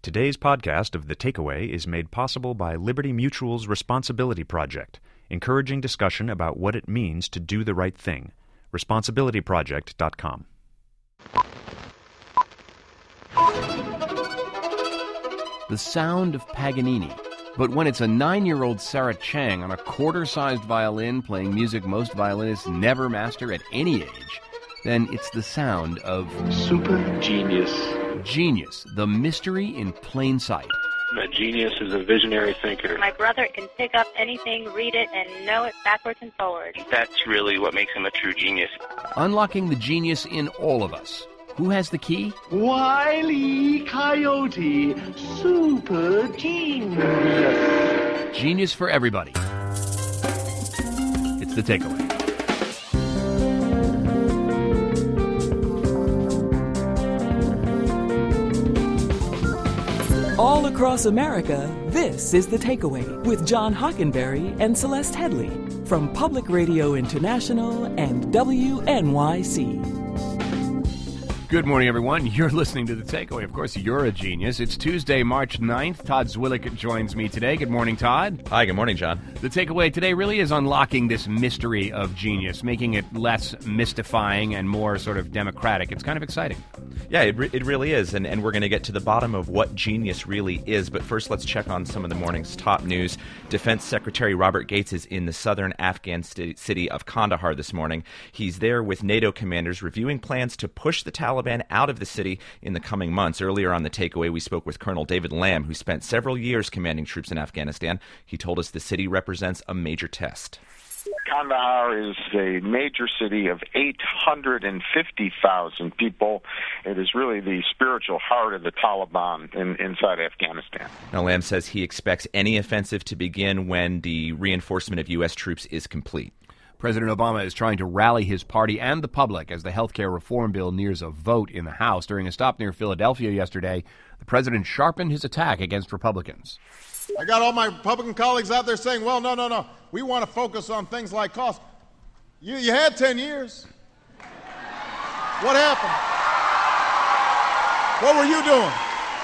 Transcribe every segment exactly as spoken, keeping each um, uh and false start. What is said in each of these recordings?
Today's podcast of The Takeaway is made possible by Liberty Mutual's Responsibility Project, encouraging discussion about what it means to do the right thing. responsibility project dot com. The sound of Paganini. But when it's a nine-year-old Sarah Chang on a quarter-sized violin playing music most violinists never master at any age, then it's the sound of super genius. Genius, the mystery in plain sight. A genius is a visionary thinker. My brother can pick up anything, read it, and know it backwards and forwards. That's really what makes him a true genius. Unlocking the genius in all of us. Who has the key? Wile E. Coyote, super genius. Genius for everybody. It's The Takeaway. All across America, this is The Takeaway with John Hockenberry and Celeste Headley from Public Radio International and W N Y C. Good morning, everyone. You're listening to The Takeaway. Of course, you're a genius. It's Tuesday, March ninth. Todd Zwillick joins me today. Good morning, Todd. Hi, good morning, John. The Takeaway today really is unlocking this mystery of genius, making it less mystifying and more sort of democratic. It's kind of exciting. Yeah, it, re- it really is, and, and we're going to get to the bottom of what genius really is. But first, let's check on some of the morning's top news. Defense Secretary Robert Gates is in the southern Afghan st- city of Kandahar this morning. He's there with NATO commanders reviewing plans to push the Taliban out of the city in the coming months. Earlier on The Takeaway, we spoke with Colonel David Lamb, who spent several years commanding troops in Afghanistan. He told us the city represents a major test. Kandahar is a major city of eight hundred fifty thousand people. It is really the spiritual heart of the Taliban in, inside Afghanistan. Now, Lamb says he expects any offensive to begin when the reinforcement of U S troops is complete. President Obama is trying to rally his party and the public as the health care reform bill nears a vote in the House. During a stop near Philadelphia yesterday, the president sharpened his attack against Republicans. I got all my Republican colleagues out there saying, well, no, no, no, we want to focus on things like cost. You, you had ten years. What happened? What were you doing?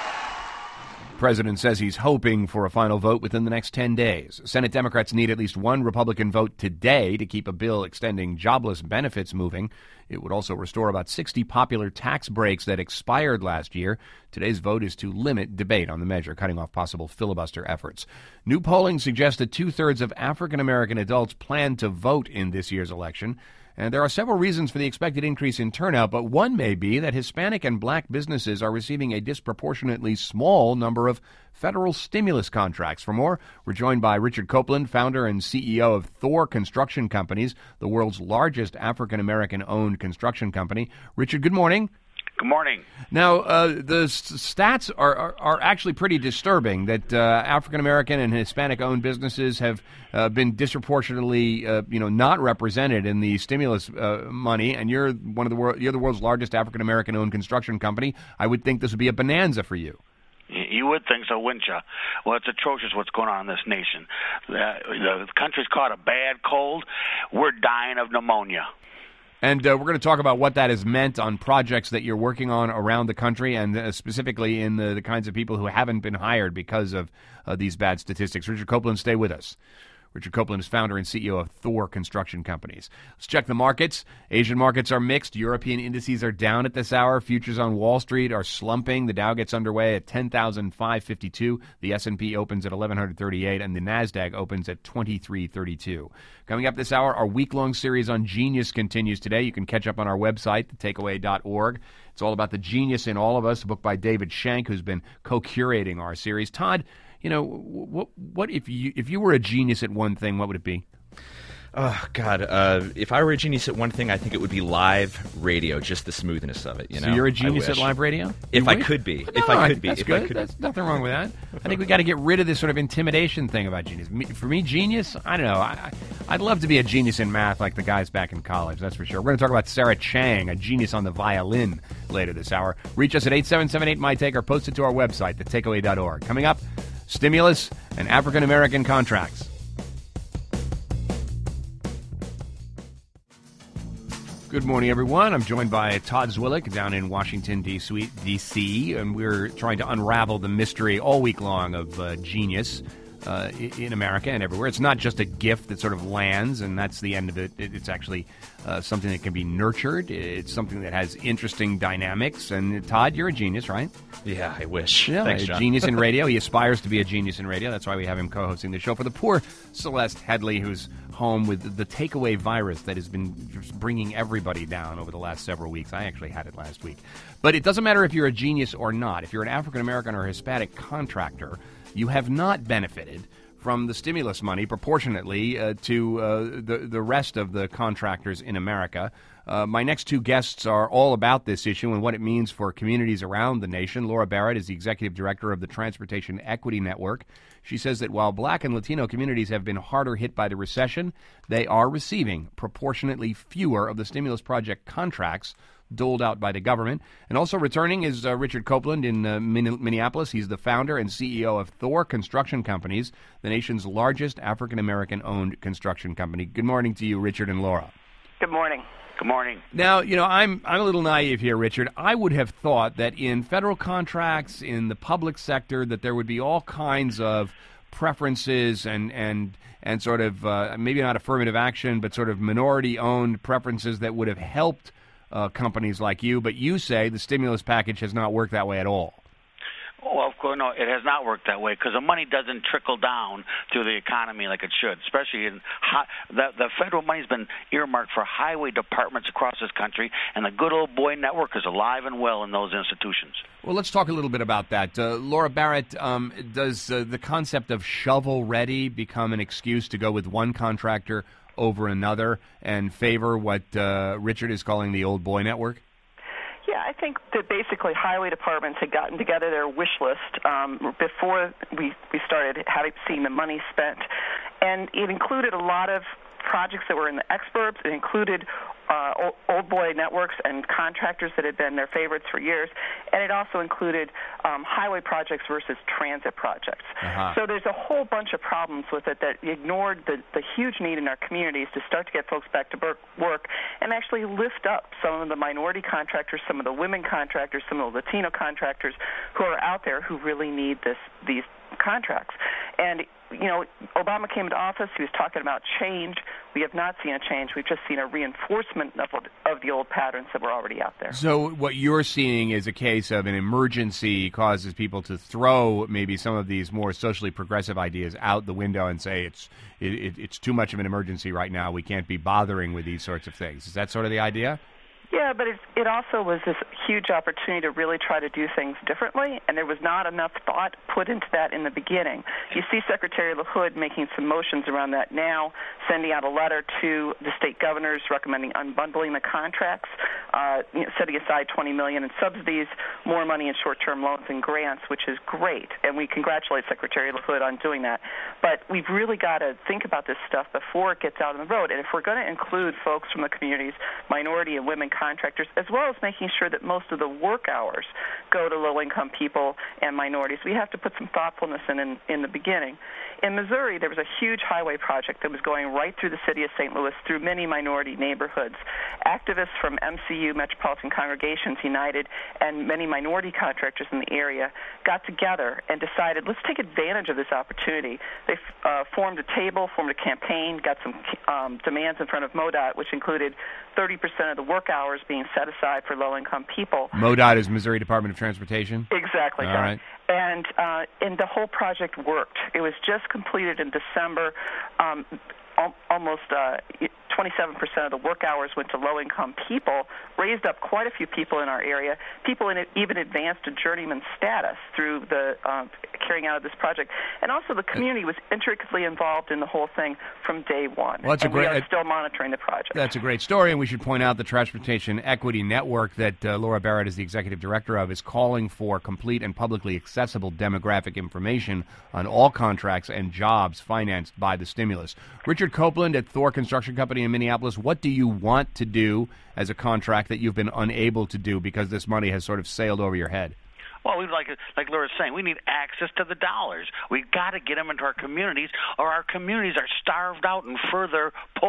The president says he's hoping for a final vote within the next ten days. Senate Democrats need at least one Republican vote today to keep a bill extending jobless benefits moving. It would also restore about sixty popular tax breaks that expired last year. Today's vote is to limit debate on the measure, cutting off possible filibuster efforts. New polling suggests that two-thirds of African-American adults plan to vote in this year's election. And there are several reasons for the expected increase in turnout, but one may be that Hispanic and black businesses are receiving a disproportionately small number of federal stimulus contracts. For more, we're joined by Richard Copeland, founder and C E O of Thor Construction Companies, the world's largest African-American-owned construction company. Richard, good morning. Good morning. Now, uh, the s- stats are, are, are actually pretty disturbing that uh, African-American and Hispanic-owned businesses have uh, been disproportionately, uh, you know, not represented in the stimulus uh, money. And you're one of the world, you're the world's largest African-American-owned construction company. I would think this would be a bonanza for you. You would think so, wouldn't you? Well, it's atrocious what's going on in this nation. The, the country's caught a bad cold. We're dying of pneumonia. And uh, we're going to talk about what that has meant on projects that you're working on around the country, and uh, specifically in the, the kinds of people who haven't been hired because of uh, these bad statistics. Richard Copeland, stay with us. Richard Copeland is founder and C E O of Thor Construction Companies. Let's check the markets. Asian markets are mixed. European indices are down at this hour. Futures on Wall Street are slumping. The Dow gets underway at ten thousand five hundred fifty-two. The S and P opens at eleven thirty-eight, and the NASDAQ opens at twenty-three thirty-two. Coming up this hour, our week-long series on genius continues today. You can catch up on our website, the takeaway dot org. It's all about the genius in all of us, a book by David Shank, who's been co-curating our series. Todd, you know, what what if you if you were a genius at one thing, what would it be? Oh, God. Uh, if I were a genius at one thing, I think it would be live radio, just the smoothness of it. You know? So you're a genius at live radio? If you I wish? could be. No, if I could be. That's if good. I could There's be. nothing wrong with that. I think we got to get rid of this sort of intimidation thing about genius. Me, for me, genius, I don't know. I, I'd love to be a genius in math like the guys back in college, that's for sure. We're going to talk about Sarah Chang, a genius on the violin, later this hour. Reach us at eight seven seven eight M Y T A K E or post it to our website, the takeaway dot org. Coming up, stimulus and African-American contracts. Good morning, everyone. I'm joined by Todd Zwillich down in Washington, D C, and we're trying to unravel the mystery all week long of uh, genius uh, in America and everywhere. It's not just a gift that sort of lands, and that's the end of it. It's actually uh, something that can be nurtured. It's something that has interesting dynamics. And Todd, you're a genius, right? Yeah, I wish. Yeah, Thanks, a John. genius in radio. He aspires to be a genius in radio. That's why we have him co-hosting the show. For the poor Celeste Headley, who's home with the takeaway virus that has been just bringing everybody down over the last several weeks. I actually had it last week. But it doesn't matter if you're a genius or not. If you're an African-American or Hispanic contractor, you have not benefited from the stimulus money proportionately uh, to uh, the, the rest of the contractors in America. Uh, my next two guests are all about this issue and what it means for communities around the nation. Laura Barrett is the executive director of the Transportation Equity Network. She says that while black and Latino communities have been harder hit by the recession, they are receiving proportionately fewer of the stimulus project contracts doled out by the government. And also returning is uh, Richard Copeland in uh, Minneapolis. He's the founder and C E O of Thor Construction Companies, the nation's largest African-American-owned construction company. Good morning to you, Richard and Laura. Good morning. Good morning. Now, you know, I'm I'm a little naive here, Richard. I would have thought that in federal contracts, in the public sector, that there would be all kinds of preferences and and and sort of uh, maybe not affirmative action, but sort of minority-owned preferences that would have helped uh, companies like you. But you say the stimulus package has not worked that way at all. Well, of course, no, it has not worked that way because the money doesn't trickle down through the economy like it should, especially in high, the, the federal money's been earmarked for highway departments across this country, and the good old boy network is alive and well in those institutions. Well, let's talk a little bit about that. Uh, Laura Barrett, um, does uh, the concept of shovel-ready become an excuse to go with one contractor over another and favor what uh, Richard is calling the old boy network? Yeah, I think that basically highway departments had gotten together their wish list um, before we, we started having seeing the money spent, and it included a lot of projects that were in the exurbs. It included uh, old, old boy networks and contractors that had been their favorites for years, and it also included um, highway projects versus transit projects. Uh-huh. So there's a whole bunch of problems with it that ignored the, the huge need in our communities to start to get folks back to work and actually lift up some of the minority contractors, some of the women contractors, some of the Latino contractors who are out there who really need this these contracts. And, you know, Obama came into office. He was talking about change. We have not seen a change. We've just seen a reinforcement of, of the old patterns that were already out there. So what you're seeing is a case of an emergency causes people to throw maybe some of these more socially progressive ideas out the window and say it's it, it, it's too much of an emergency right now. We can't be bothering with these sorts of things. Is that sort of the idea? Yeah, but it, it also was this huge opportunity to really try to do things differently, and there was not enough thought put into that in the beginning. You see Secretary LaHood making some motions around that now, sending out a letter to the state governors recommending unbundling the contracts, uh, you know, setting aside twenty million dollars in subsidies, more money in short-term loans and grants, which is great, and we congratulate Secretary LaHood on doing that. But we've really got to think about this stuff before it gets out on the road, and if we're going to include folks from the communities, minority and women contractors, as well as making sure that most of the work hours go to low-income people and minorities. We have to put some thoughtfulness in, in in the beginning. In Missouri, there was a huge highway project that was going right through the city of Saint Louis, through many minority neighborhoods. Activists from M C U, Metropolitan Congregations United, and many minority contractors in the area got together and decided, let's take advantage of this opportunity. They uh, formed a table, formed a campaign, got some um, demands in front of MoDOT, which included thirty percent of the work hours being set aside for low-income people. MoDOT is Missouri Department of Transportation? Exactly, All John. right. And, uh, and the whole project worked. It was just completed in December. Um, al- almost uh, twenty-seven percent of the work hours went to low-income people, raised up quite a few people in our area. People in it even advanced to journeyman status through the uh, carrying out of this project. And also the community was intricately involved in the whole thing from day one. Well, that's and a great, we are still monitoring the project. That's a great story, and we should point out the Transportation Equity Network that uh, Laura Barrett is the executive director of is calling for complete and publicly accessible demographic information on all contracts and jobs financed by the stimulus. Richard Copeland at Thor Construction Company in Minneapolis, what do you want to do as a contract that you've been unable to do because this money has sort of sailed over your head? Well, we like like Laura's saying, we need access to the dollars. We've got to get them into our communities, or our communities are starved out and further po-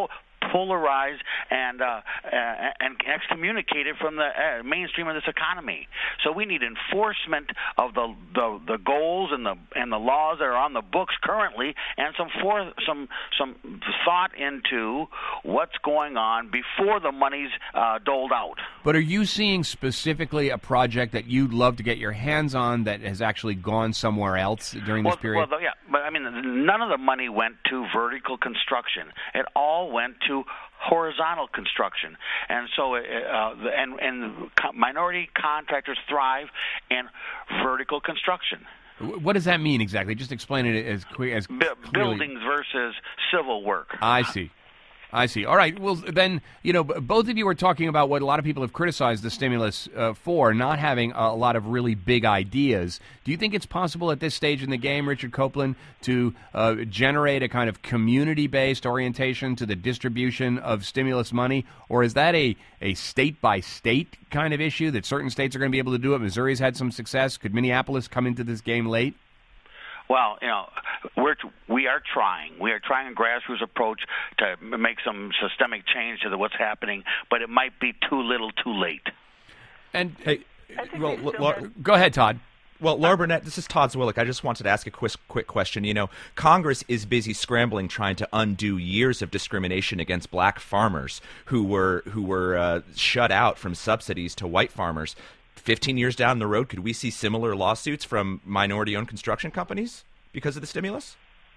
polarized and uh, uh, and excommunicated from the uh, mainstream of this economy. So we need enforcement of the, the the goals and the and the laws that are on the books currently, and some for, some some thought into what's going on before the money's uh, doled out. But are you seeing specifically a project that you'd love to get your hands on that has actually gone somewhere else during this well, period? Well, yeah, but I mean, none of the money went to vertical construction. It all went to horizontal construction, and so uh, and and minority contractors thrive in vertical construction. What does that mean exactly? Just explain it as quick as B- buildings versus civil work. I see. I see. All right. Well, then, you know, both of you are talking about what a lot of people have criticized the stimulus uh, for, not having a lot of really big ideas. Do you think it's possible at this stage in the game, Richard Copeland, to uh, generate a kind of community-based orientation to the distribution of stimulus money? Or is that a, a state-by-state kind of issue that certain states are going to be able to do it? Missouri's had some success. Could Minneapolis come into this game late? Well, you know, we're we are trying. We are trying a grassroots approach to make some systemic change to the, what's happening, but it might be too little, too late. And hey, well, Laura, go ahead, Todd. Well, Laura Burnett, this is Todd Zwillich. I just wanted to ask a quick, quick question. You know, Congress is busy scrambling, trying to undo years of discrimination against black farmers who were who were uh, shut out from subsidies to white farmers. Fifteen years down the road, could we see similar lawsuits from minority-owned construction companies because of the stimulus?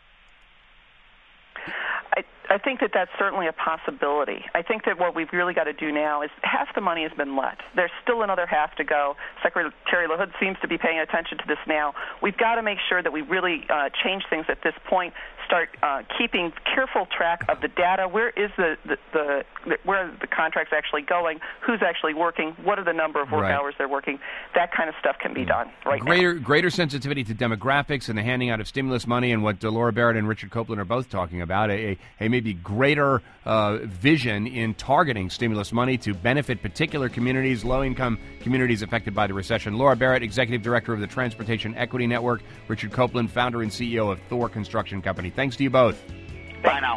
I, I think that that's certainly a possibility. I think that what we've really got to do now is half the money has been let. There's still another half to go. Secretary LaHood seems to be paying attention to this now. We've got to make sure that we really uh, change things at this point, start uh, keeping careful track of the data. Where is the, the, the, the where are the contracts actually going? Who's actually working? What are the number of work right. hours they're working? That kind of stuff can be done right greater, now. Greater sensitivity to demographics and the handing out of stimulus money, and what Laura Barrett and Richard Copeland are both talking about, a, a maybe greater uh, vision in targeting stimulus money to benefit particular communities, low-income communities affected by the recession. Laura Barrett, Executive Director of the Transportation Equity Network. Richard Copeland, Founder and C E O of Thor Construction Company. Thanks to you both. Bye now.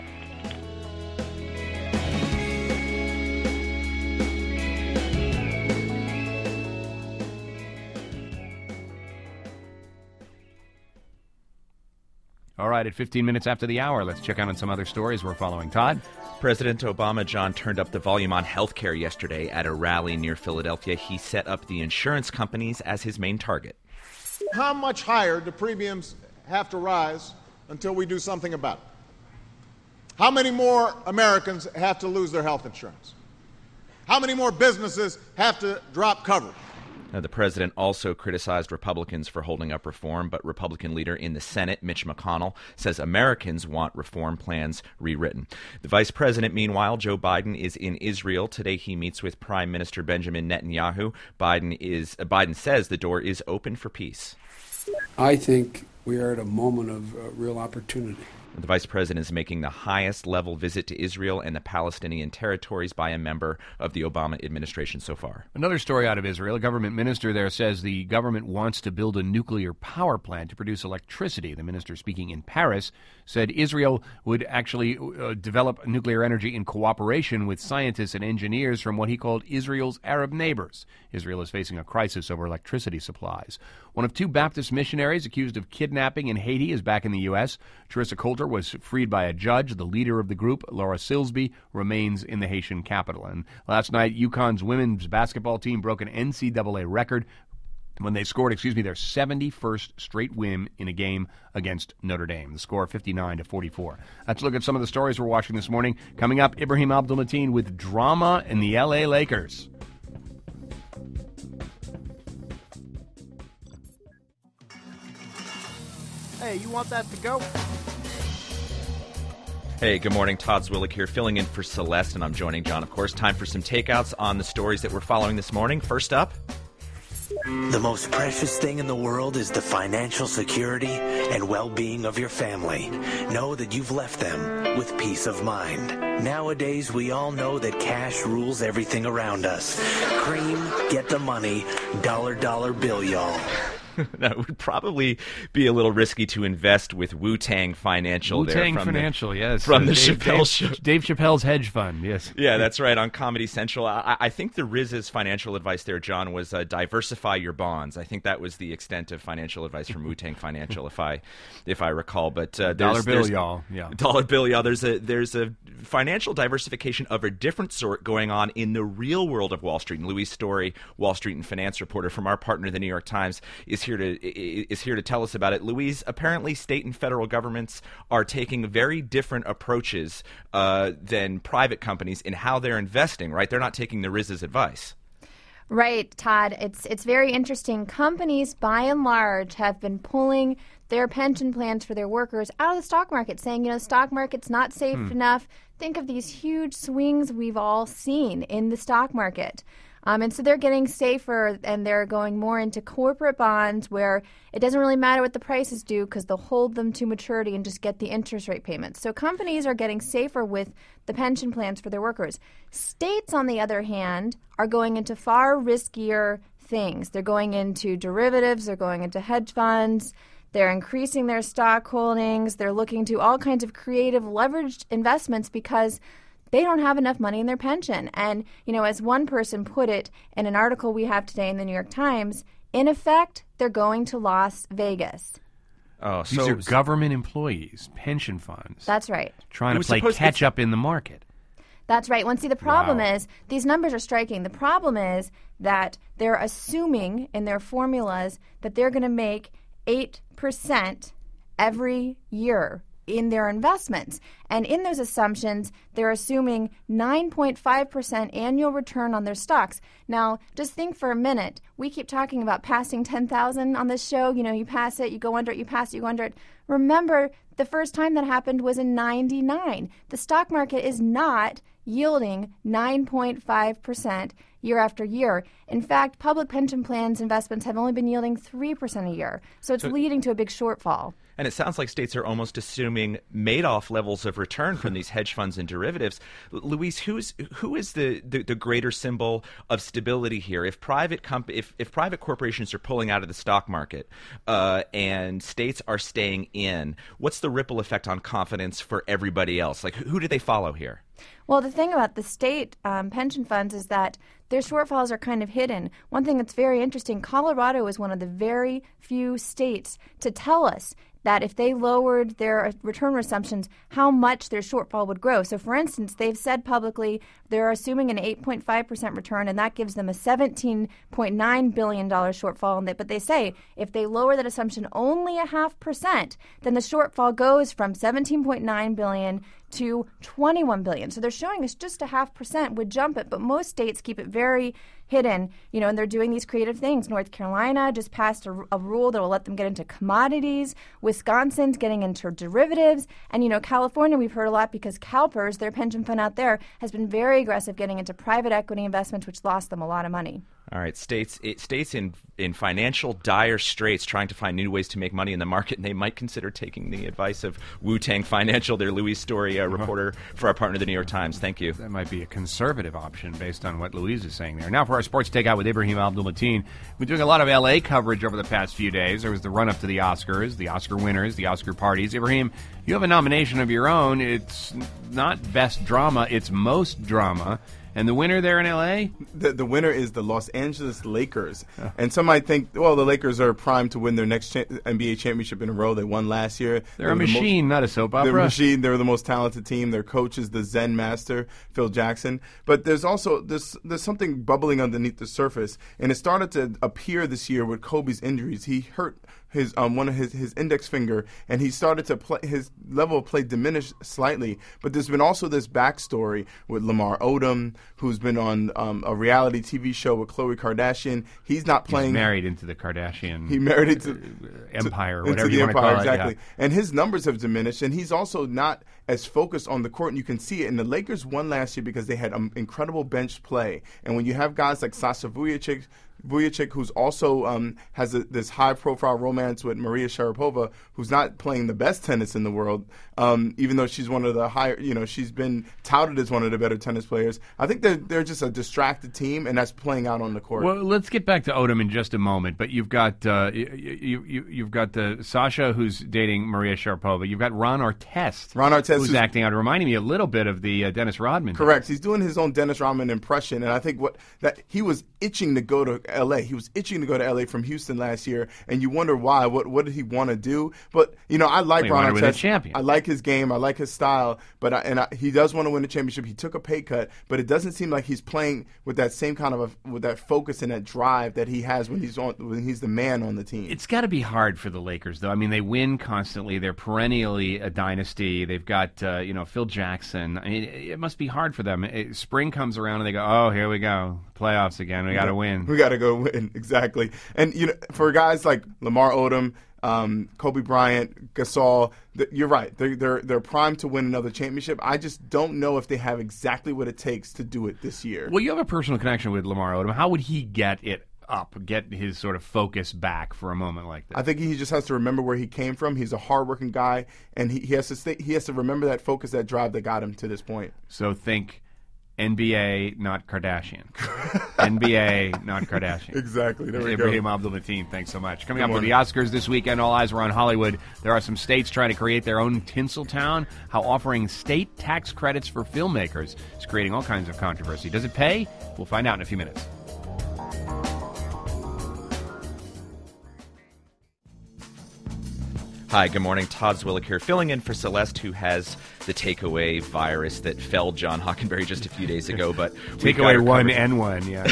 All right, at fifteen minutes after the hour, let's check out on some other stories we're following. Todd? President Obama, John, turned up the volume on health care yesterday at a rally near Philadelphia. He set up the insurance companies as his main target. How much higher do premiums have to rise until we do something about it? How many more Americans have to lose their health insurance? How many more businesses have to drop coverage? Now, the president also criticized Republicans for holding up reform, but Republican leader in the Senate, Mitch McConnell, says Americans want reform plans rewritten. The vice president, meanwhile, Joe Biden, is in Israel. Today he meets with Prime Minister Benjamin Netanyahu. Biden is uh, Biden says the door is open for peace. I think we are at a moment of uh, real opportunity. The vice president is making the highest level visit to Israel and the Palestinian territories by a member of the Obama administration so far. Another story out of Israel. A government minister there says the government wants to build a nuclear power plant to produce electricity. The minister, speaking in Paris, said Israel would actually uh, develop nuclear energy in cooperation with scientists and engineers from what he called Israel's Arab neighbors. Israel is facing a crisis over electricity supplies. One of two Baptist missionaries accused of kidnapping in Haiti is back in the U S. Charissa Coulter was freed by a judge. The leader of the group, Laura Silsby, remains in the Haitian capital. And last night, UConn's women's basketball team broke an N C double A record when they scored, excuse me, their seventy-first straight win in a game against Notre Dame. The score fifty-nine to forty-four. Let's look at some of the stories we're watching this morning. Coming up, Ibrahim Abdul-Mateen with drama in the L A Lakers. Hey, you want that to go? Hey, good morning. Todd Zwillich here, filling in for Celeste, and I'm joining John, of course. Time for some takeouts on the stories that we're following this morning. First up, the most precious thing in the world is the financial security and well-being of your family. Know that you've left them with peace of mind. Nowadays, we all know that cash rules everything around us. Cream, get the money, dollar dollar bill, y'all. No, it would probably be a little risky to invest with Wu-Tang Financial. Wu-Tang there from Financial, the, yes. From uh, the Dave, Chappelle Dave, Show. Dave Chappelle's hedge fund, yes. Yeah, that's right, on Comedy Central. I, I think the Riz's financial advice there, John, was uh, diversify your bonds. I think that was the extent of financial advice from Wu-Tang Financial, if I if I recall. But uh, Dollar there's, bill, there's, y'all. Yeah. Dollar bill, y'all. There's a, there's a financial diversification of a different sort going on in the real world of Wall Street. And Louise Story, Wall Street and Finance reporter from our partner, the New York Times, is here to is here to tell us about it. Louise, apparently state and federal governments are taking very different approaches uh, than private companies in how they're investing, right? They're not taking the Riz's advice. Right, Todd. It's it's very interesting. Companies, by and large, have been pulling their pension plans for their workers out of the stock market, saying, you know, the stock market's not safe hmm. enough. Think of these huge swings we've all seen in the stock market. Um, and so they're getting safer, and they're going more into corporate bonds where it doesn't really matter what the prices do because they'll hold them to maturity and just get the interest rate payments. So companies are getting safer with the pension plans for their workers. States, on the other hand, are going into far riskier things. They're going into derivatives. They're going into hedge funds. They're increasing their stock holdings. They're looking to all kinds of creative leveraged investments because they don't have enough money in their pension. And, you know, as one person put it in an article we have today in the New York Times, in effect, they're going to Las Vegas. Oh, so These are government employees, pension funds. That's right. Trying to play catch up in the market. That's right. Well, see, the problem Wow. is these numbers are striking. The problem is that they're assuming in their formulas that they're going to make eight percent every year in their investments. And in those assumptions, they're assuming nine point five percent annual return on their stocks. Now, just think for a minute. We keep talking about passing ten thousand on this show. You know, you pass it, you go under it, you pass it, you go under it. Remember, the first time that happened was in ninety-nine. The stock market is not yielding nine point five percent year after year. In fact, public pension plans investments have only been yielding three percent a year. So it's So- leading to a big shortfall. And it sounds like states are almost assuming Madoff levels of return from these hedge funds and derivatives. L- Luis, who's who is the, the, the greater symbol of stability here? If private comp- if, if private corporations are pulling out of the stock market uh, and states are staying in, what's the ripple effect on confidence for everybody else? Like, who, who do they follow here? Well, the thing about the state um, pension funds is that their shortfalls are kind of hidden. One thing that's very interesting, Colorado is one of the very few states to tell us that if they lowered their return assumptions, how much their shortfall would grow. So, for instance, they've said publicly they're assuming an eight point five percent return, and that gives them a seventeen point nine billion dollars shortfall. And they, but they say if they lower that assumption only a half percent, then the shortfall goes from seventeen point nine billion dollars to twenty-one billion dollars. So they're showing us just a half percent would jump it, but most states keep it very hidden, you know, and they're doing these creative things. North Carolina just passed a, a rule that will let them get into commodities. Wisconsin's getting into derivatives. And, you know, California, we've heard a lot because CalPERS, their pension fund out there, has been very aggressive getting into private equity investments, which lost them a lot of money. All right, states it, states in in financial dire straits, trying to find new ways to make money in the market, and they might consider taking the advice of Wu-Tang Financial. Their Louise Story, a reporter for our partner, the New York Times. Thank you. That might be a conservative option based on what Louise is saying there. Now for our sports takeout with Ibrahim Abdul-Mateen. We're doing a lot of L A coverage over the past few days. There was the run-up to the Oscars, the Oscar winners, the Oscar parties. Ibrahim, you have a nomination of your own. It's not best drama, it's most drama. And the winner there in L A? The, the winner is the Los Angeles Lakers. Oh. And some might think, well, the Lakers are primed to win their next cha- N B A championship in a row. They won last year. They're, they're a machine, the most, not a soap opera. They're a machine. They're the most talented team. Their coach is the Zen master, Phil Jackson. But there's also there's, there's something bubbling underneath the surface. And it started to appear this year with Kobe's injuries. He hurt his um one of his, his index finger, and he started to play, his level of play diminished slightly. But there's been also this backstory with Lamar Odom, who's been on um, a reality T V show with Khloe Kardashian. He's not playing. He's married into the Kardashian. He married into uh, empire, to, or whatever into you the want to empire, call exactly. it. Yeah. And his numbers have diminished, and he's also not as focused on the court. And you can see it. And the Lakers won last year because they had um, incredible bench play. And when you have guys like Sasha Vujacic, Vujacic, who's also um, has a, this high-profile romance with Maria Sharapova, who's not playing the best tennis in the world, um, even though she's one of the higher, you know, she's been touted as one of the better tennis players. I think they're, they're just a distracted team, and that's playing out on the court. Well, let's get back to Odom in just a moment, but you've got uh, you, you, you've got the Sasha, who's dating Maria Sharapova. You've got Ron Artest, Ron Artest who's, who's acting out, reminding me a little bit of the uh, Dennis Rodman. Correct. He's doing his own Dennis Rodman impression, and I think what that he was itching to go to L A. He was itching to go to L A from Houston last year, and you wonder why. What what did he want to do? But you know, I like well, Ron Artest. Champion. I like his game. I like his style. But I, and I, he does want to win a championship. He took a pay cut, but it doesn't seem like he's playing with that same kind of a, with that focus and that drive that he has when he's on when he's the man on the team. It's got to be hard for the Lakers, though. I mean, they win constantly. They're perennially a dynasty. They've got uh, you know Phil Jackson. I mean, it must be hard for them. It, spring comes around and they go, oh, here we go, playoffs again. We got to win. We got to go win, exactly. And you know, for guys like Lamar Odom, um, Kobe Bryant, Gasol, th- you're right. They're, they're they're primed to win another championship. I just don't know if they have exactly what it takes to do it this year. Well, you have a personal connection with Lamar Odom. How would he get it up, get his sort of focus back for a moment like this? I think he just has to remember where he came from. He's a hardworking guy, and he, he has to stay, he has to remember that focus, that drive that got him to this point. So think N B A, not Kardashian. N B A, not Kardashian. Exactly. There we Ibrahim go. Abdul-Mateen, thanks so much. Coming Good up with the Oscars this weekend, all eyes are on Hollywood. There are some states trying to create their own Tinseltown. How offering state tax credits for filmmakers is creating all kinds of controversy. Does it pay? We'll find out in a few minutes. Hi, good morning. Todd Zwillick here, filling in for Celeste, who has the takeaway virus that felled John Hockenberry just a few days ago. But takeaway one N one, yeah.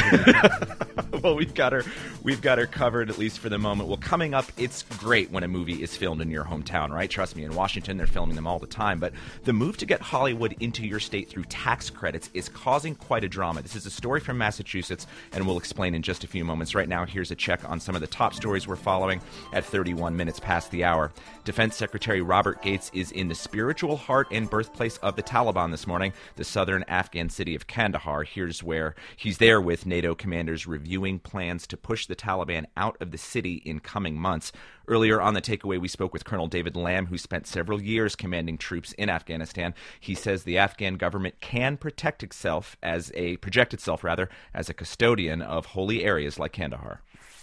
Well, we've got her. We've got her covered, at least for the moment. Well, coming up, it's great when a movie is filmed in your hometown, right? Trust me, in Washington, they're filming them all the time. But the move to get Hollywood into your state through tax credits is causing quite a drama. This is a story from Massachusetts, and we'll explain in just a few moments. Right now, here's a check on some of the top stories we're following at thirty-one minutes past the hour. Defense Secretary Robert Gates is in the spiritual heart and birthplace of the Taliban this morning, the southern Afghan city of Kandahar. Here's where he's there with NATO commanders reviewing plans to push the Taliban out of the city in coming months. Earlier on the takeaway, we spoke with Colonel David Lamb, who spent several years commanding troops in Afghanistan. He says the Afghan government can protect itself as a project itself rather as a custodian of holy areas like Kandahar.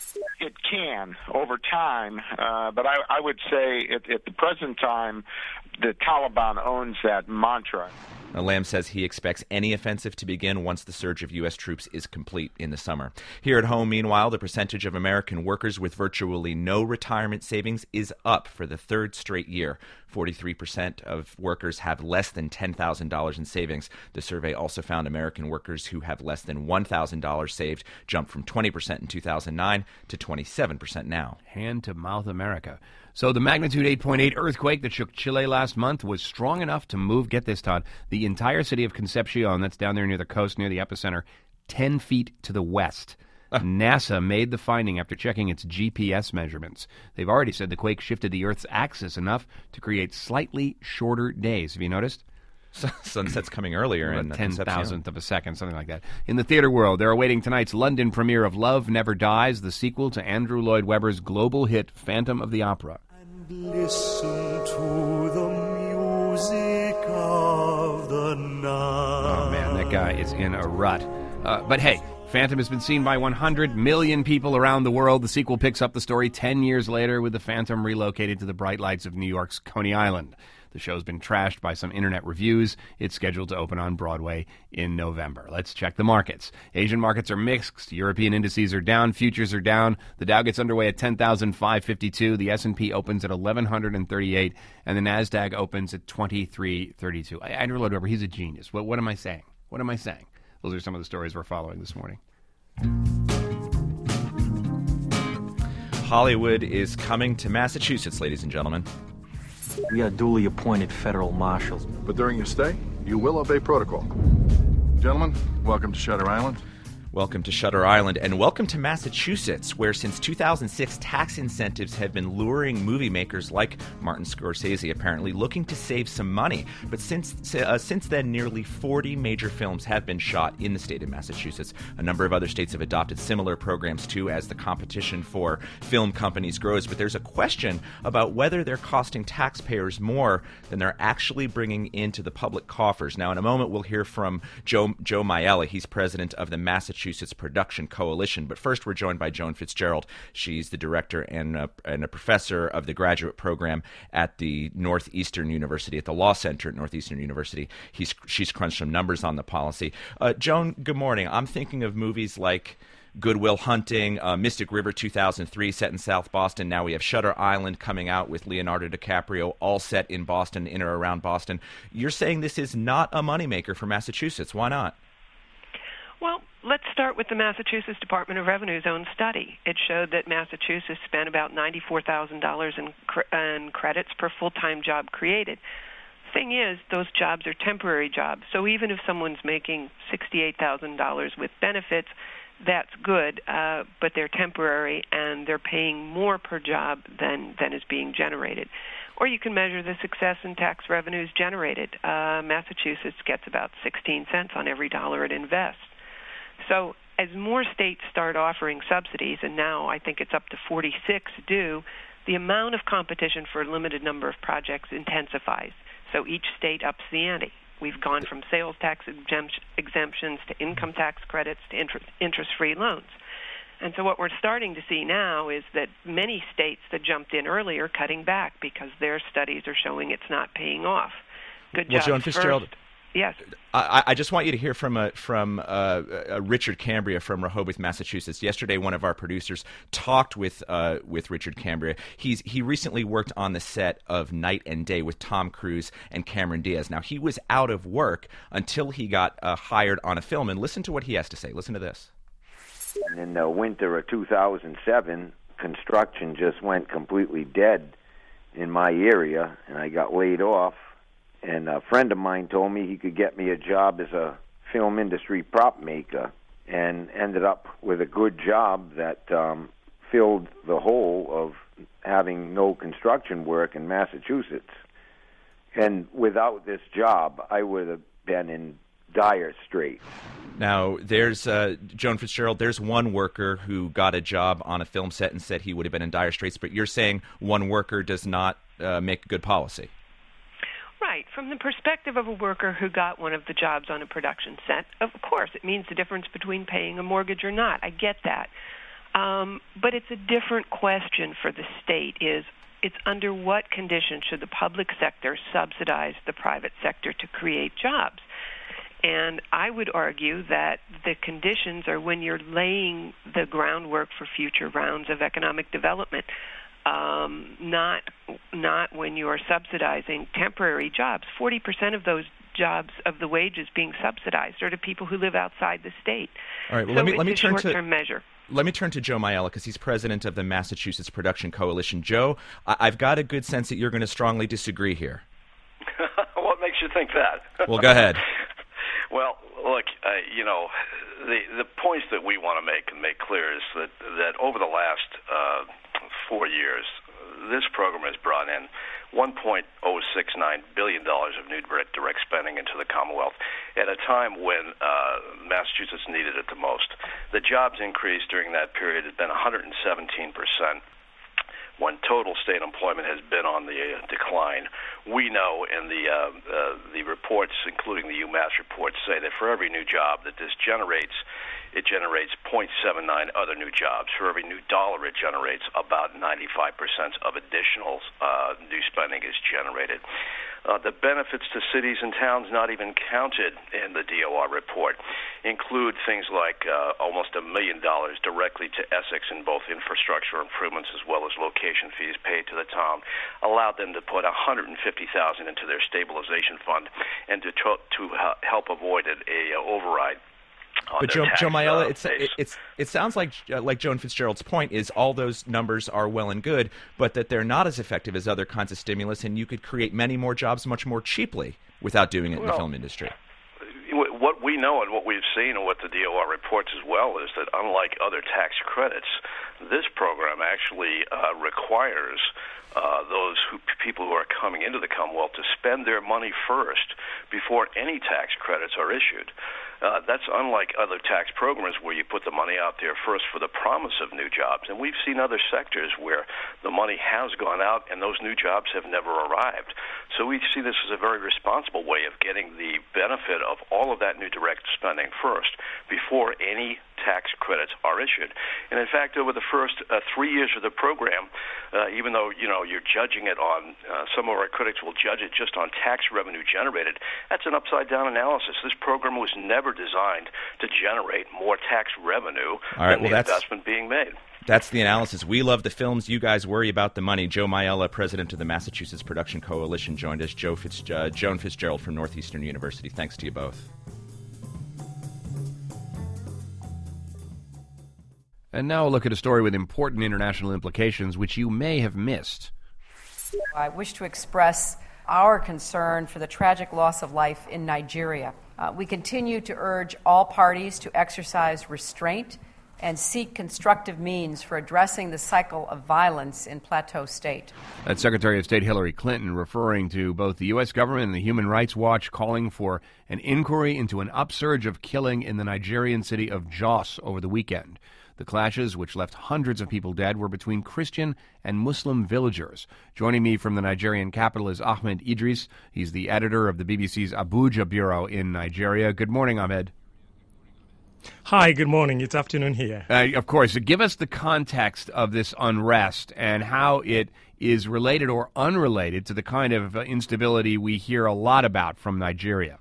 It can over time, uh, but I, I would say at, at the present time, the Taliban owns that mantra. Now, Lamb says he expects any offensive to begin once the surge of U S troops is complete in the summer. Here at home, meanwhile, the percentage of American workers with virtually no retirement savings is up for the third straight year. forty-three percent of workers have less than ten thousand dollars in savings. The survey also found American workers who have less than one thousand dollars saved jumped from twenty percent in two thousand nine to twenty-seven percent now. Hand-to-mouth America. So the magnitude eight point eight earthquake that shook Chile last month was strong enough to move, get this, Todd, the entire city of Concepcion, that's down there near the coast, near the epicenter, ten feet to the west. Uh. NASA made the finding after checking its G P S measurements. They've already said the quake shifted the Earth's axis enough to create slightly shorter days. Have you noticed? Sunset's coming earlier. About in ten thousandth of a second, something like that. In the theater world, they're awaiting tonight's London premiere of Love Never Dies, the sequel to Andrew Lloyd Webber's global hit Phantom of the Opera. And listen to the music of the night. Oh, man, that guy is in a rut. Uh, but hey, Phantom has been seen by one hundred million people around the world. The sequel picks up the story ten years later with the Phantom relocated to the bright lights of New York's Coney Island. The show's been trashed by some internet reviews. It's scheduled to open on Broadway in November. Let's check the markets. Asian markets are mixed. European indices are down. Futures are down. The Dow gets underway at ten thousand five hundred fifty-two. The S and P opens at eleven thirty-eight. And the NASDAQ opens at twenty-three thirty-two. Andrew Lloyd Webber, he's a genius. What, what am I saying? What am I saying? Those are some of the stories we're following this morning. Hollywood is coming to Massachusetts, ladies and gentlemen. We are duly appointed federal marshals. But during your stay, you will obey protocol. Gentlemen, welcome to Shutter Island. Welcome to Shutter Island, and welcome to Massachusetts, where since two thousand six, tax incentives have been luring movie makers like Martin Scorsese, apparently, looking to save some money. But since uh, since then, nearly forty major films have been shot in the state of Massachusetts. A number of other states have adopted similar programs, too, as the competition for film companies grows. But there's a question about whether they're costing taxpayers more than they're actually bringing into the public coffers. Now, in a moment, we'll hear from Joe, Joe Maiella. He's president of the Massachusetts Production Coalition. But first, we're joined by Joan Fitzgerald. She's the director and a, and a professor of the graduate program at the Northeastern University, at the Law Center at Northeastern University. He's, she's crunched some numbers on the policy. Uh, Joan, good morning. I'm thinking of movies like Good Will Hunting, uh, Mystic River two thousand three, set in South Boston. Now we have Shutter Island coming out with Leonardo DiCaprio, all set in Boston, in or around Boston. You're saying this is not a moneymaker for Massachusetts. Why not? Well, let's start with the Massachusetts Department of Revenue's own study. It showed that Massachusetts spent about ninety-four thousand dollars in, cr- in credits per full-time job created. Thing is, those jobs are temporary jobs. So even if someone's making sixty-eight thousand dollars with benefits, that's good, uh, but they're temporary and they're paying more per job than, than is being generated. Or you can measure the success in tax revenues generated. Uh, Massachusetts gets about sixteen cents on every dollar it invests. So as more states start offering subsidies, and now I think it's up to forty-six do, the amount of competition for a limited number of projects intensifies. So each state ups the ante. We've gone from sales tax exemptions to income tax credits to interest, interest-free loans. And so what we're starting to see now is that many states that jumped in earlier are cutting back because their studies are showing it's not paying off. Good well, job. Joan Fitzgerald. First. Yes. I, I just want you to hear from uh, from uh, uh, Richard Cambria from Rehoboth, Massachusetts. Yesterday, one of our producers talked with uh, with Richard Cambria. He's he recently worked on the set of Night and Day with Tom Cruise and Cameron Diaz. Now, he was out of work until he got uh, hired on a film. And listen to what he has to say. Listen to this. In the winter of two thousand seven, construction just went completely dead in my area, and I got laid off. And a friend of mine told me he could get me a job as a film industry prop maker, and ended up with a good job that um, filled the hole of having no construction work in Massachusetts. And without this job, I would have been in dire straits. Now, there's uh, Joan Fitzgerald, there's one worker who got a job on a film set and said he would have been in dire straits, but you're saying one worker does not uh, make good policy. Right. From the perspective of a worker who got one of the jobs on a production set, of course, it means the difference between paying a mortgage or not. I get that. Um, but it's a different question for the state is, it's under what conditions should the public sector subsidize the private sector to create jobs? And I would argue that the conditions are when you're laying the groundwork for future rounds of economic development. Um, not not when you are subsidizing temporary jobs. forty percent of those jobs, of the wages being subsidized, are to people who live outside the state. All right, well, so let me let me it's a turn short-term to measure. Let me turn to Joe Maiella because he's president of the Massachusetts Production Coalition. Joe, I- I've got a good sense that you're going to strongly disagree here. What makes you think that? Well, go ahead. Well, look, uh, you know, the the points that we want to make and make clear is that that over the last uh, four years, this program has brought in one point oh six nine billion dollars of new direct spending into the Commonwealth at a time when uh, Massachusetts needed it the most. The jobs increase during that period has been one hundred seventeen percent. When total state employment has been on the uh, decline. We know, and the uh, uh, the reports, including the UMass reports, say that for every new job that this generates, it generates zero point seven nine other new jobs. For every new dollar it generates, about ninety-five percent of additional uh, new spending is generated. Uh, the benefits to cities and towns not even counted in the D O R report include things like uh, almost a million dollars directly to Essex in both infrastructure improvements as well as location fees paid to the town, allowed them to put one hundred fifty thousand dollars into their stabilization fund and to tr- to uh, help avoid a, a override. But Joe, tax, Joe Maiella, uh, it's, it, it's it sounds like uh, like Joan Fitzgerald's point is all those numbers are well and good, but that they're not as effective as other kinds of stimulus, and you could create many more jobs much more cheaply without doing it in well, the film industry. what we know and what we've seen and what the D O R reports as well is that unlike other tax credits, this program actually uh, requires uh, those who, people who are coming into the Commonwealth to spend their money first before any tax credits are issued. Uh, that's unlike other tax programs where you put the money out there first for the promise of new jobs. And we've seen other sectors where the money has gone out and those new jobs have never arrived. So we see this as a very responsible way of getting the benefit of all of that new direct spending first before any tax credits are issued. And in fact, over the first uh, three years of the program, uh, even though, you know, you're judging it on, uh, some of our critics will judge it just on tax revenue generated, that's an upside-down analysis. This program was never designed to generate more tax revenue All right, than well, the that's, investment being made. That's the analysis. We love the films. You guys worry about the money. Joe Maiella, president of the Massachusetts Production Coalition, joined us. Joe Fitz, uh, Joan Fitzgerald from Northeastern University. Thanks to you both. And now a look at a story with important international implications, which you may have missed. I wish to express our concern for the tragic loss of life in Nigeria. Uh, we continue to urge all parties to exercise restraint and seek constructive means for addressing the cycle of violence in Plateau State. That's Secretary of State Hillary Clinton referring to both the U S government and the Human Rights Watch calling for an inquiry into an upsurge of killing in the Nigerian city of Jos over the weekend. The clashes, which left hundreds of people dead, were between Christian and Muslim villagers. Joining me from the Nigerian capital is Ahmed Idris. He's the editor of the B B C's Abuja bureau in Nigeria. Good morning, Ahmed. Hi, good morning. It's afternoon here. Uh, of course. Give us the context of this unrest and how it is related or unrelated to the kind of instability we hear a lot about from Nigeria.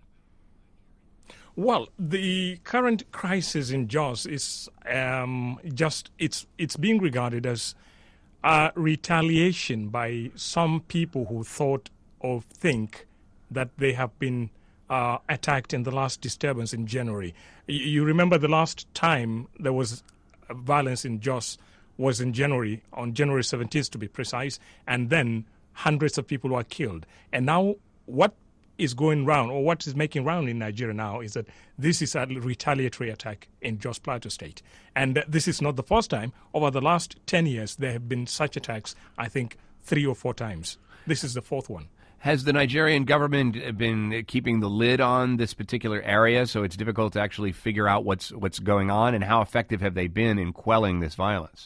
Well, the current crisis in Jos is um, just, it's, it's being regarded as a retaliation by some people who thought or think that they have been uh, attacked in the last disturbance in January. You, you remember the last time there was violence in Jos was in January, on January seventeenth to be precise, and then hundreds of people were killed. And now what is going round, or what is making round in Nigeria now, is that this is a retaliatory attack in Jos Plateau State. And this is not the first time. Over the last ten years, there have been such attacks, I think, three or four times. This is the fourth one. Has the Nigerian government been keeping the lid on this particular area, so it's difficult to actually figure out what's what's going on, and how effective have they been in quelling this violence?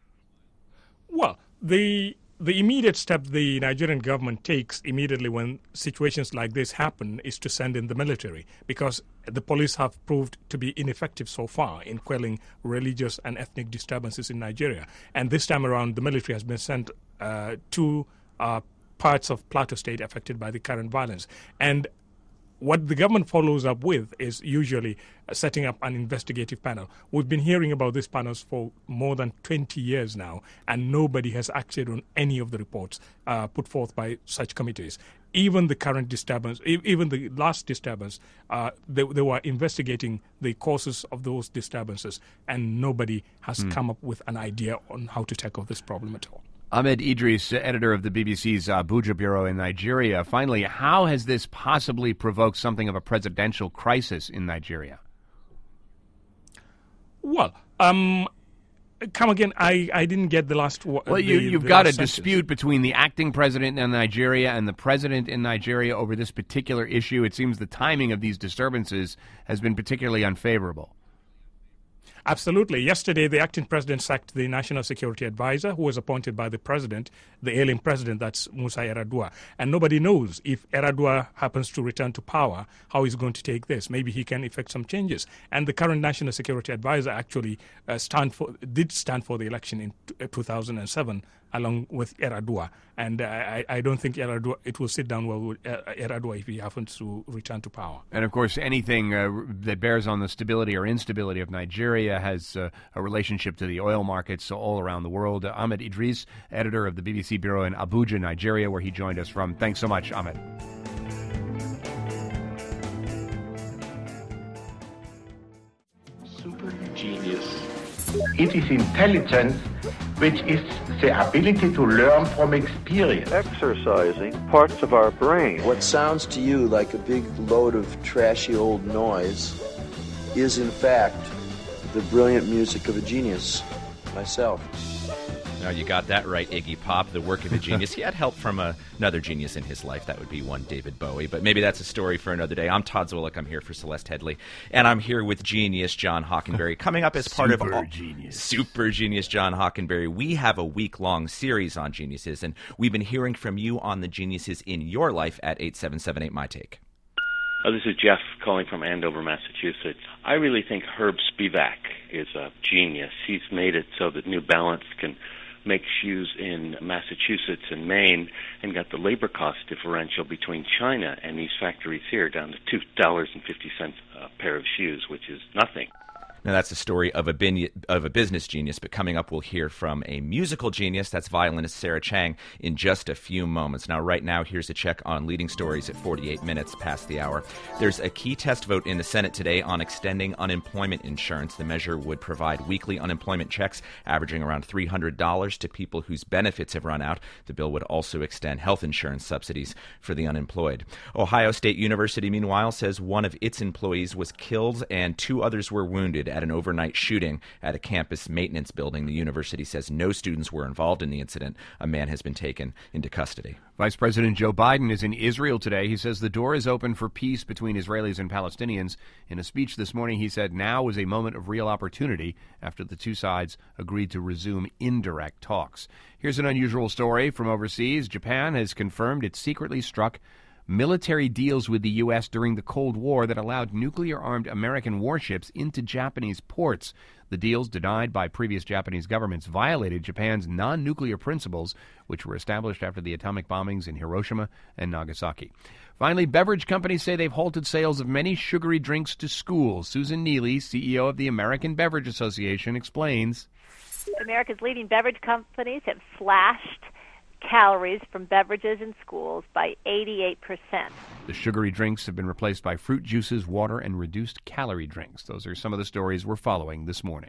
Well, the The immediate step the Nigerian government takes immediately when situations like this happen is to send in the military, because the police have proved to be ineffective so far in quelling religious and ethnic disturbances in Nigeria. And this time around, the military has been sent uh, to uh, parts of Plateau State affected by the current violence. And what the government follows up with is usually uh, setting up an investigative panel. We've been hearing about these panels for more than twenty years now, and nobody has acted on any of the reports uh, put forth by such committees. Even the current disturbance, e- even the last disturbance, uh, they, they were investigating the causes of those disturbances, and nobody has mm. come up with an idea on how to tackle this problem at all. Ahmed Idris, editor of the B B C's Abuja bureau in Nigeria. Finally, how has this possibly provoked something of a presidential crisis in Nigeria? Well, um, come again. I, I didn't get the last. Uh, well, you, the, you've the got a sentence. dispute between the acting president in Nigeria and the president in Nigeria over this particular issue. It seems the timing of these disturbances has been particularly unfavorable. Absolutely. Yesterday, the acting president sacked the national security advisor, who was appointed by the president, the ailing president, that's Musa Yar'Adua. And nobody knows if Yar'Adua happens to return to power, how he's going to take this. Maybe he can effect some changes. And the current national security advisor actually uh, stand for, did stand for the election in t- two thousand seven, along with Yar'Adua. And uh, I, I don't think Yar'Adua, it will sit down well with uh, Yar'Adua if he happens to return to power. And, of course, anything uh, that bears on the stability or instability of Nigeria has uh, a relationship to the oil markets all around the world. Uh, Ahmed Idris, editor of the B B C Bureau in Abuja, Nigeria, where he joined us from. Thanks so much, Ahmed. Super genius. It is intelligence which is the ability to learn from experience. Exercising parts of our brain. What sounds to you like a big load of trashy old noise is, in fact, the brilliant music of a genius, myself. Now, you got that right, Iggy Pop, the work of a genius. He had help from a, another genius in his life. That would be one David Bowie. But maybe that's a story for another day. I'm Todd Zwillich. I'm here for Celeste Headley. And I'm here with genius John Hockenberry. Coming up as part Super of... All, genius. Super genius John Hockenberry. We have a week-long series on geniuses, and we've been hearing from you on the geniuses in your life at eight seven seven eight, my take. Oh, this is Jeff calling from Andover, Massachusetts. I really think Herb Spivak is a genius. He's made it so that New Balance can make shoes in Massachusetts and Maine and got the labor cost differential between China and these factories here down to two dollars and fifty cents a pair of shoes, which is nothing. Now, that's the story of a, bin- of a business genius, but coming up, we'll hear from a musical genius. That's violinist Sarah Chang in just a few moments. Now, right now, here's a check on leading stories at forty-eight minutes past the hour. There's a key test vote in the Senate today on extending unemployment insurance. The measure would provide weekly unemployment checks averaging around three hundred dollars to people whose benefits have run out. The bill would also extend health insurance subsidies for the unemployed. Ohio State University, meanwhile, says one of its employees was killed and two others were wounded at an overnight shooting at a campus maintenance building. The university says no students were involved in the incident. A man has been taken into custody. Vice President Joe Biden is in Israel today. He says the door is open for peace between Israelis and Palestinians. In a speech this morning, he said now is a moment of real opportunity after the two sides agreed to resume indirect talks. Here's an unusual story from overseas. Japan has confirmed it secretly struck military deals with the U S during the Cold War that allowed nuclear-armed American warships into Japanese ports. The deals, denied by previous Japanese governments, violated Japan's non-nuclear principles, which were established after the atomic bombings in Hiroshima and Nagasaki. Finally, beverage companies say they've halted sales of many sugary drinks to schools. Susan Neely, C E O of the American Beverage Association, explains. America's leading beverage companies have slashed calories from beverages in schools by eighty-eight percent. The sugary drinks have been replaced by fruit juices, water, and reduced calorie drinks. Those are some of the stories we're following this morning.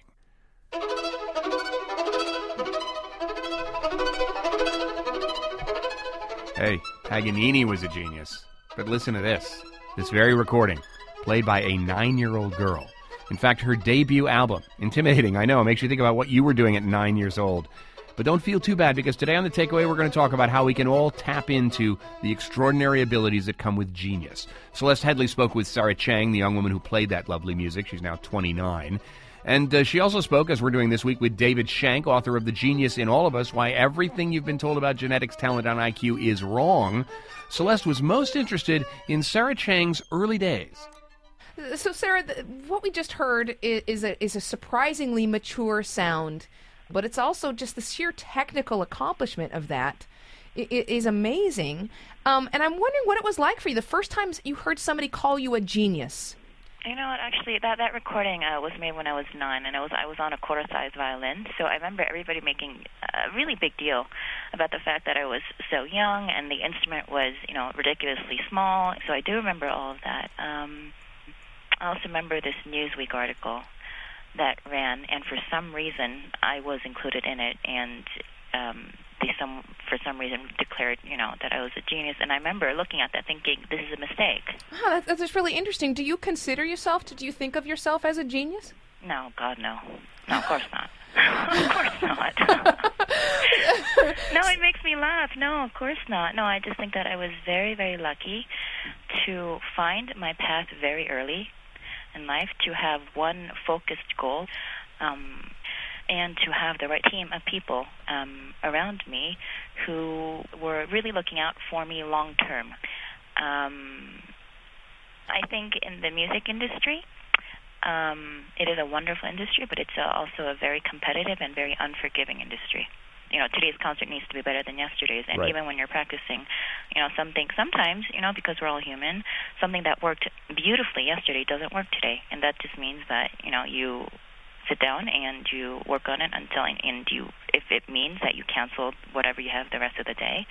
Hey, Paganini was a genius. But listen to this. This very recording, played by a nine-year-old girl. In fact, her debut album, intimidating, I know, makes you think about what you were doing at nine years old. But don't feel too bad, because today on The Takeaway, we're going to talk about how we can all tap into the extraordinary abilities that come with genius. Celeste Headley spoke with Sarah Chang, the young woman who played that lovely music. She's now twenty-nine. And uh, she also spoke, as we're doing this week, with David Shank, author of The Genius in All of Us, Why Everything You've Been Told About Genetics, Talent, and I Q is Wrong. Celeste was most interested in Sarah Chang's early days. So, Sarah, what we just heard is a, is a surprisingly mature sound. But it's also just the sheer technical accomplishment of that is amazing. Um, and I'm wondering what it was like for you the first time you heard somebody call you a genius. You know what? Actually, that that recording uh, was made when I was nine, and I was I was on a quarter-size violin. So I remember everybody making a really big deal about the fact that I was so young, and the instrument was, you know, ridiculously small. So I do remember all of that. Um, I also remember this Newsweek article that ran, and for some reason I was included in it, and um, they some for some reason declared, you know, that I was a genius. And I remember looking at that thinking, this is a mistake. Oh, that, that's just really interesting. Do you consider yourself, do you think of yourself as a genius? No, God, no. No, of course not. Of course not. No, it makes me laugh. No, of course not. No, I just think that I was very, very lucky to find my path very early in life, to have one focused goal, um, and to have the right team of people um, around me who were really looking out for me long term. Um, I think in the music industry, um, it is a wonderful industry, but it's a, also a very competitive and very unforgiving industry. You know, today's concert needs to be better than yesterday's. And right. Even when you're practicing, you know, something, sometimes, you know, because we're all human, something that worked beautifully yesterday doesn't work today. And that just means that, you know, you sit down and you work on it until and you if it means that you cancel whatever you have the rest of the day,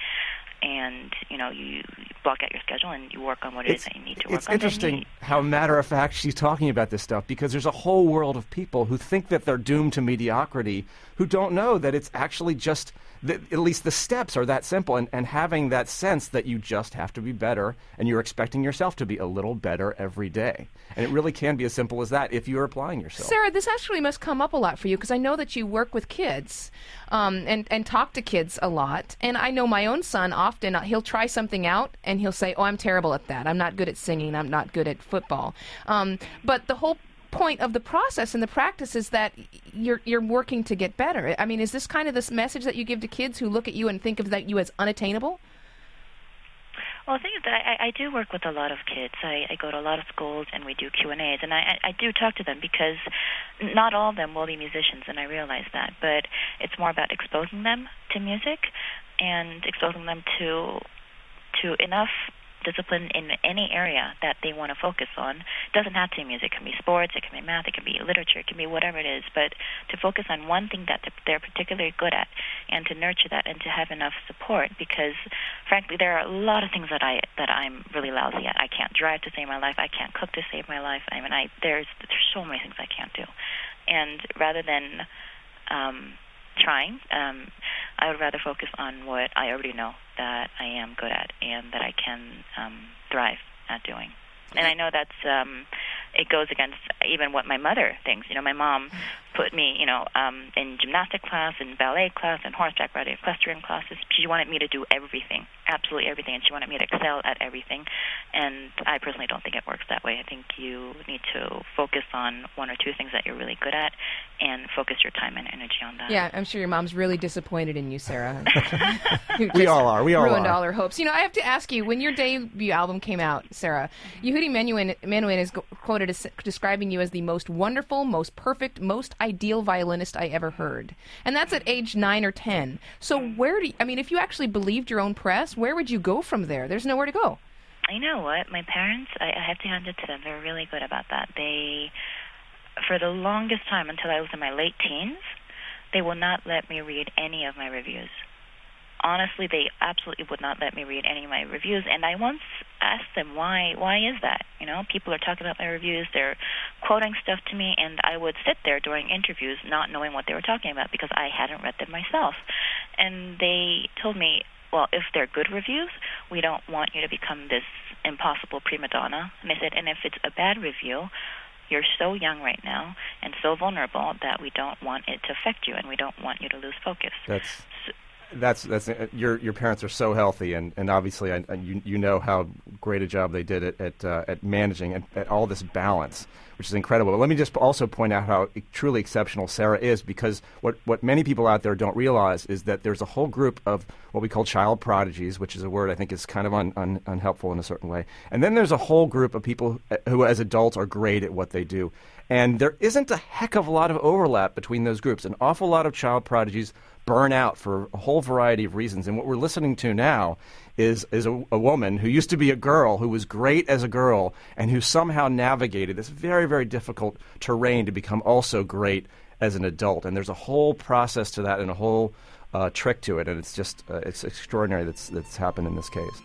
and you know you block out your schedule and you work on what it it's, is that you need to work it's on. It's interesting how matter of fact she's talking about this stuff, because there's a whole world of people who think that they're doomed to mediocrity, who don't know that it's actually just that at least the steps are that simple, and, and having that sense that you just have to be better, and you're expecting yourself to be a little better every day. And it really can be as simple as that if you're applying yourself. Sarah, this actually must come up a lot for you, because I know that you work with kids um, and, and talk to kids a lot. And I know my own son often, uh, he'll try something out and he'll say, oh, I'm terrible at that. I'm not good at singing. I'm not good at football. Um, but the whole point of the process and the practice is that you're you're working to get better. I mean, is this kind of this message that you give to kids who look at you and think of that you as unattainable? Well, the thing is that I, I do work with a lot of kids. I, I go to a lot of schools and we do Q and A's, and I, I do talk to them because not all of them will be musicians, and I realize that. But it's more about exposing them to music and exposing them to to enough discipline in any area that they want to focus on. It doesn't have to be music. It can be sports, it can be math, it can be literature, it can be whatever it is, but to focus on one thing that they're particularly good at and to nurture that and to have enough support, because frankly there are a lot of things that I that I'm really lousy at. I can't drive to save my life, I can't cook to save my life. I mean I there's there's so many things I can't do. And rather than um trying, um, I would rather focus on what I already know that I am good at and that I can um, thrive at doing. And I know that's um, it goes against even what my mother thinks. You know, my mom put me, you know, um, in gymnastic class, in ballet class, in horseback riding, equestrian classes. She wanted me to do everything, absolutely everything, and she wanted me to excel at everything. And I personally don't think it works that way. I think you need to focus on one or two things that you're really good at and focus your time and energy on that. Yeah, I'm sure your mom's really disappointed in you, Sarah. We all are. We all ruined are. all her hopes. You know, I have to ask you, when your debut album came out, Sarah, Yehudi Menuhin, Menuhin is go- quoted as describing you as the most wonderful, most perfect, most ideal violinist I ever heard. And that's at age nine or ten. So where do you, I mean, if you actually believed your own press, where would you go from there? There's nowhere to go. I know what. My parents, I, I have to hand it to them. They're really good about that. They, for the longest time, until I was in my late teens, they will not let me read any of my reviews. Honestly, they absolutely would not let me read any of my reviews. And I once asked them, why Why is that? You know, people are talking about my reviews, they're quoting stuff to me, and I would sit there during interviews not knowing what they were talking about because I hadn't read them myself. And they told me, well, if they're good reviews, we don't want you to become this impossible prima donna. And they said, and if it's a bad review, you're so young right now and so vulnerable that we don't want it to affect you and we don't want you to lose focus. That's that's that's uh, your your parents are so healthy, and, and obviously I, I, you you know how great a job they did at at, uh, at managing and at all this balance, which is incredible. But let me just also point out how truly exceptional Sarah is, because what what many people out there don't realize is that there's a whole group of what we call child prodigies, which is a word I think is kind of un, un, unhelpful in a certain way, and then there's a whole group of people who as adults are great at what they do. And there isn't a heck of a lot of overlap between those groups. An awful lot of child prodigies burn out for a whole variety of reasons. And what we're listening to now is is a, a woman who used to be a girl, who was great as a girl, and who somehow navigated this very, very difficult terrain to become also great as an adult. And there's a whole process to that and a whole uh, trick to it. And it's just uh, it's extraordinary that's that's happened in this case.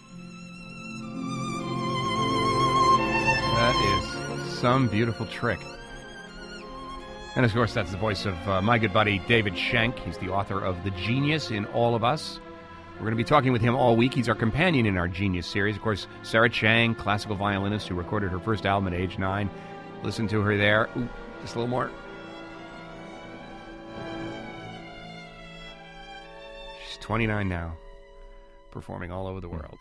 That is some beautiful trick. And of course, that's the voice of uh, my good buddy David Schenk. He's the author of The Genius in All of Us. We're going to be talking with him all week. He's our companion in our Genius series. Of course, Sarah Chang, classical violinist who recorded her first album at age nine. Listen to her there. Ooh, just a little more. She's twenty-nine now, performing all over the world.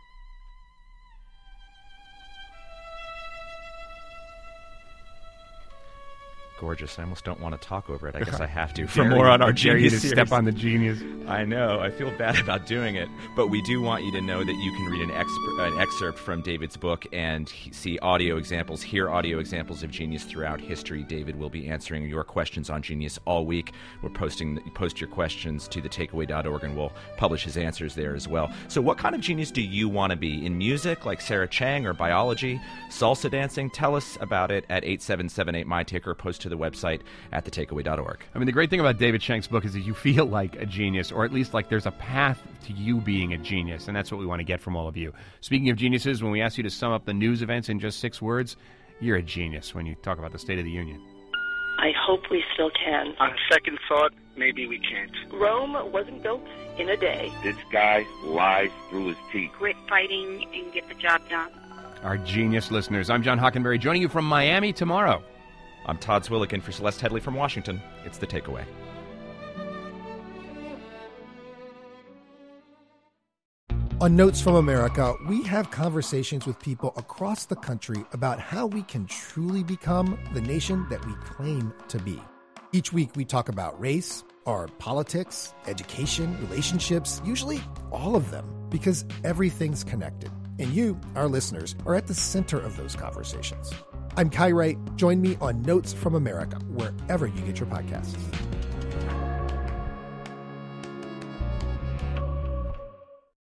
Gorgeous. I almost don't want to talk over it. I guess I have to. For Dare more you- on our dare you Genius to series. step on the Genius. I know. I feel bad about doing it. But we do want you to know that you can read an, exp- an excerpt from David's book and he- see audio examples, hear audio examples of Genius throughout history. David will be answering your questions on Genius all week. We're posting, post your questions to the takeaway dot org and we'll publish his answers there as well. So what kind of genius do you want to be? In music, like Sarah Chang, or biology, salsa dancing? Tell us about it at eight seven seven eight, M Y T A K E, or post to the the website at the takeaway dot org. I mean, the great thing about David Schenk's book is that you feel like a genius, or at least like there's a path to you being a genius, and that's what we want to get from all of you. Speaking of geniuses, when we ask you to sum up the news events in just six words, you're a genius when you talk about the State of the Union. I hope we still can. On second thought, maybe we can't. Rome wasn't built in a day. This guy lies through his teeth. Quit fighting and get the job done. Our genius listeners. I'm John Hockenberry, joining you from Miami tomorrow. I'm Todd Zwilligan for Celeste Headley from Washington. It's The Takeaway. On Notes from America, we have conversations with people across the country about how we can truly become the nation that we claim to be. Each week we talk about race, our politics, education, relationships, usually all of them, because everything's connected. And you, our listeners, are at the center of those conversations. I'm Kai Wright. Join me on Notes from America, wherever you get your podcasts.